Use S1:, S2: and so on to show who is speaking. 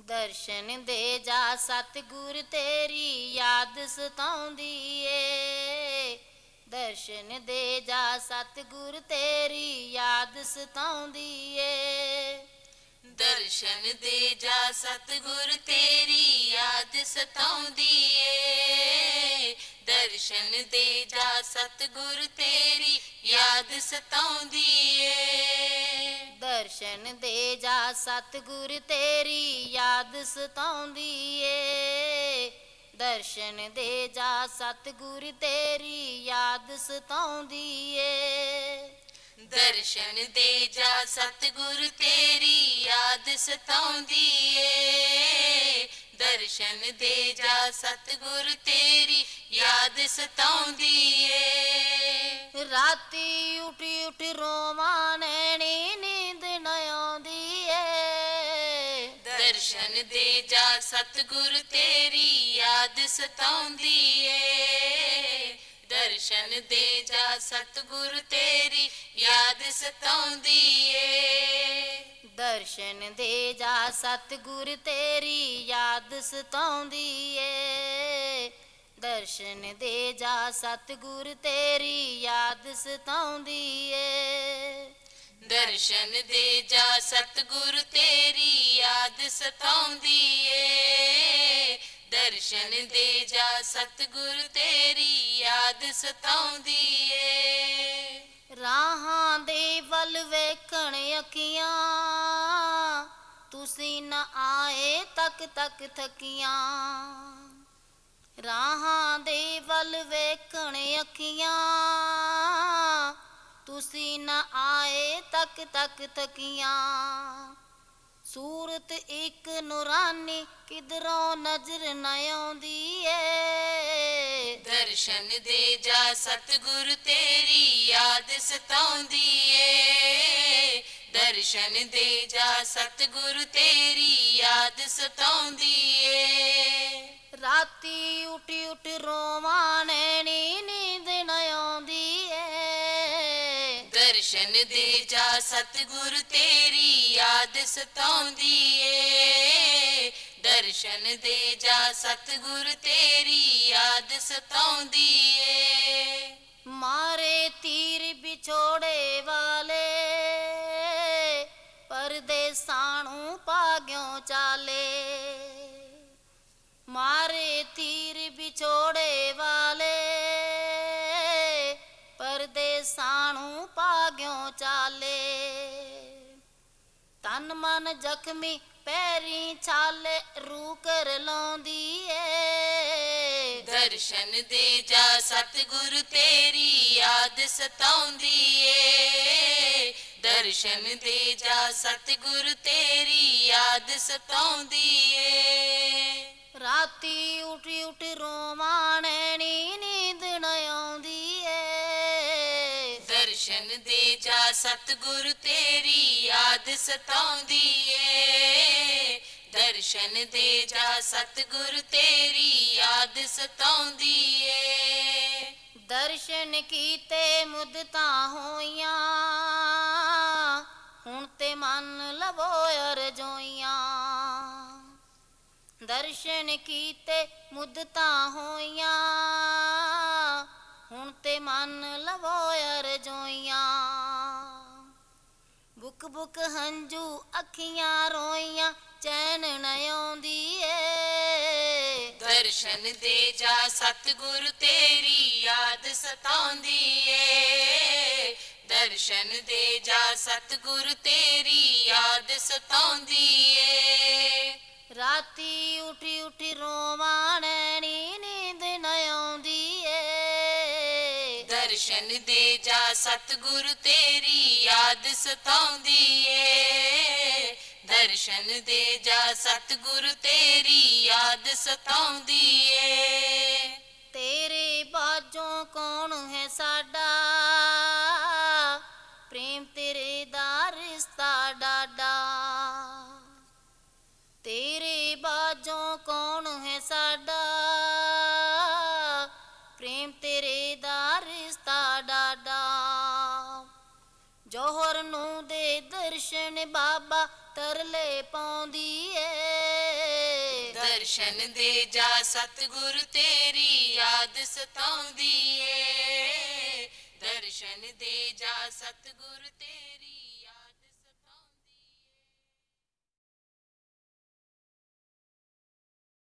S1: ਦਰਸ਼ਨ ਦੇ ਜਾ ਸਤਿਗੁਰ ਤੇਰੀ ਯਾਦ ਸਤਾਉਂਦੀ ਏ। ਦਰਸ਼ਨ ਦੇ ਜਾ ਸਤਿਗੁਰ ਤੇਰੀ ਯਾਦ ਸਤਾਉਂਦੀ ਏ।
S2: ਦਰਸ਼ਨ ਦੇ ਜਾ ਸਤਿਗੁਰ ਤੇਰੀ ਯਾਦ ਸਤਾਉਂਦੀ ਏ। ਦਰਸ਼ਨ ਦੇ ਜਾ ਸਤਿਗੁਰ ਤੇਰੀ ਯਾਦ ਸਤਾਉਂਦੀ ਏ।
S1: ਦਰਸ਼ਨ ਦੇ ਜਾ ਸਤਿਗੁਰ ਤੇਰੀ ਯਾਦ ਸਤਾਉਂਦੀ ਏ। ਦਰਸ਼ਨ ਦੇ ਜਾ ਸਤਿਗੁਰ ਤੇਰੀ ਯਾਦ ਸਤਾਉਂਦੀ ਏ।
S2: ਦਰਸ਼ਨ ਦੇ ਜਾ ਸਤਿਗੁਰ ਤੇਰੀ ਯਾਦ ਸਤਾਉਂਦੀ ਏ। ਦਰਸ਼ਨ ਦੇ ਜਾ ਸਤਿਗੁਰ ਤੇਰੀ ਯਾਦ ਸਤਾਉਂਦੀ ਏ।
S1: ਰਾਤੀ ਉੱਠੀ ਉੱਠ ਰੋਵਾਂ ਨੈਣੀ ਨੀਂਦ ਨ ਆਉਂਦੀ ਏ।
S2: ਦਰਸ਼ਨ ਦੇ ਜਾ ਸਤਿਗੁਰ ਤੇਰੀ ਯਾਦ ਸਤਾਉਂਦੀ ਏ। ਦਰਸ਼ਨ ਦੇ ਜਾ ਸਤਿਗੁਰ ਤੇਰੀ ਯਾਦ ਸਤਾਉਂਦੀ ਏ।
S1: ਦਰਸ਼ਨ ਦੇ ਜਾ ਸਤਿਗੁਰ ਤੇਰੀ ਯਾਦ ਸਤਾਉਂਦੀ ਏ। ਦਰਸ਼ਨ ਦੇ ਜਾ ਸਤਿਗੁਰ ਤੇਰੀ ਯਾਦ ਸਤਾਉਂਦੀ ਏ।
S2: ਦਰਸ਼ਨ ਦੇ ਜਾ ਸਤਿਗੁਰ ਤੇਰੀ ਯਾਦ ਸਤਾਉਂਦੀ ਏ। ਦਰਸ਼ਨ ਦੇ ਜਾ ਸਤਿਗੁਰ ਤੇਰੀ ਯਾਦ ਸਤਾਉਂਦੀ ਏ।
S1: ਰਾਹਾਂ ਦੇ ਵੱਲ ਵੇਖਣ ਅੱਖੀਆਂ ਤੁਸੀਂ ਨਾ ਆਏ ਤੱਕ ਤੱਕ ਥਕੀਆਂ। ਰਾਹਾਂ ਦੇ ਵੱਲ ਵੇਖਣ ਅੱਖੀਆਂ ਤੁਸੀਂ ਨਾ ਆਏ ਤੱਕ ਤੱਕ ਥਕੀਆਂ। ਸੂਰਤ ਇੱਕ ਨੂਰਾਨੀ ਕਿਧਰੋਂ ਨਜ਼ਰ ਨ ਆਉਂਦੀ ਏ।
S2: ਦਰਸ਼ਨ ਦੇ ਜਾ ਸਤਿਗੁਰ ਤੇਰੀ ਯਾਦ ਸਤਾਉਂਦੀ ਏ। ਦਰਸ਼ਨ ਦੇ ਜਾ ਸਤਿਗੁਰ ਤੇਰੀ ਯਾਦ ਸਤਾਉਂਦੀ ਏ।
S1: ਰਾਤੀ ਉੱਠੀ ਉੱਠ ਰੋਵਾਂ ਨੈਣੀ ਨੀਂਦ ਨ ਆਉਂਦੀ ਏ।
S2: ਦਰਸ਼ਨ ਦੇ ਜਾ ਸਤਿਗੁਰ ਤੇਰੀ ਯਾਦ ਸਤਾਉਂਦੀ ਏ। ਦਰਸ਼ਨ ਦੇ ਜਾ ਸਤਿਗੁਰ ਤੇਰੀ ਯਾਦ ਸਤਾਉਂਦੀ ਏ।
S1: ਮਾਰੇ ਤੀਰ ਵਿਛੋੜੇ ਵਾਲੇ ਪਰਦੇਸਾਂ ਨੂੰ ਭਾਗਿਓ ਚਾਲੇ। ਮਾਰੇ ਤੀਰ ਵਿਛੋੜੇ ਵਾਲੇ ਪਰਦੇਸਾਂ ਨੂੰ ਭਾਗਿਓ ਚਾਲੇ। ਤਨ ਮਨ ਜ਼ਖਮੀ ਪੈਰੀਂ ਛਾਲੇ ਰੂਹ ਕਰ ਲਾਉਂਦੀ ਏ।
S2: ਦਰਸ਼ਨ ਦੇ ਜਾ ਸਤਿਗੁਰ ਤੇਰੀ ਯਾਦ ਸਤਾਉਂਦੀ ਏ। ਦਰਸ਼ਨ ਦੇ ਜਾ ਸਤਿਗੁਰ ਤੇਰੀ ਯਾਦ ਸਤਾਉਂਦੀ ਏ।
S1: ਰਾਤੀ ਉੱਠੀ ਉੱਠ ਰੋਵਾਂ ਨੈਣੀ ਨੀਂਦ ਨ ਆਉਂਦੀ ਏ।
S2: ਦਰਸ਼ਨ ਦੇ ਜਾ ਸਤਿਗੁਰ ਤੇਰੀ ਯਾਦ ਸਤਾਉਂਦੀ ਏ। ਦਰਸ਼ਨ ਦੇ ਜਾ ਸਤਿਗੁਰ ਤੇਰੀ ਯਾਦ ਸਤਾਉਂਦੀ ਏ।
S1: ਦਰਸ਼ਨ ਕੀਤੇ ਮੁੱਦਤਾਂ ਹੋਈਆਂ ਹੁਣ ਤੇ ਮੰਨ ਲਵੋ ਅਰਜ਼ੋਈਆਂ। ਦਰਸ਼ਨ ਕੀਤੇ ਮੁੱਦਤਾਂ ਹੋਈਆਂ ਹੁਣ ਤੇ ਮੰਨ ਲਵੋ ਅਰਜ਼ੋਈਆਂ। ਬੁੱਕ ਬੁੱਕ ਹੰਝੂ ਅੱਖੀਆਂ ਰੋਈਆਂ ਚੈਨ ਨ ਆਉਂਦੀ ਏ।
S2: ਦਰਸ਼ਨ ਦੇ ਜਾ ਸਤਿਗੁਰ ਤੇਰੀ ਯਾਦ ਸਤਾਉਂਦੀ ਏ। ਦਰਸ਼ਨ ਦੇ ਜਾ ਸਤਿਗੁਰ ਤੇਰੀ ਯਾਦ ਸਤਾਉਂਦੀ ਏ।
S1: ਰਾਤੀ ਉੱਠੀ ਉੱਠੀ ਰੋਵਾਂ ਨੈਣੀ ਨੀਂਦ ਨ ਆਉਂਦੀ ਏ।
S2: ਦਰਸ਼ਨ ਦੇ ਜਾ ਸਤਿਗੁਰ ਤੇਰੀ ਯਾਦ ਸਤਾਉਂਦੀ ਏ। ਦਰਸ਼ਨ ਦੇ ਜਾ ਸਤਿਗੁਰ ਤੇਰੀ ਯਾਦ ਸਤਾਉਂਦੀ ਏ।
S1: ਤੇਰੇ ਬਾਝੋਂ ਕੌਣ ਹੈ ਸਾਡਾ ਪ੍ਰੇਮ ਤੇਰੇ ਦਾ ਰਿਸ਼ਤਾ ਡਾਡਾ। ਤੇਰੇ ਬਾਝੋਂ ਕੌਣ ਹੈ ਸਾਡਾ ਪ੍ਰੇਮ ਤੇਰੇ ਦਾ ਰਿਸ਼ਤਾ ਡਾਡਾ। ਜੋਹਰ ਨੂੰ ਦੇ ਦਰਸ਼ਨ ਬਾਬਾ ਤਰਲੇ ਪਾਉਂਦੀ ਏ।
S2: ਦਰਸ਼ਨ ਦੇ ਜਾ ਸਤਿਗੁਰ ਤੇਰੀ ਯਾਦ ਸਤਾਉਂਦੀ ਏ ਦਰਸ਼ਨ ਦੇ ਜਾ ਸਤਿਗੁਰ ਤੇਰੀ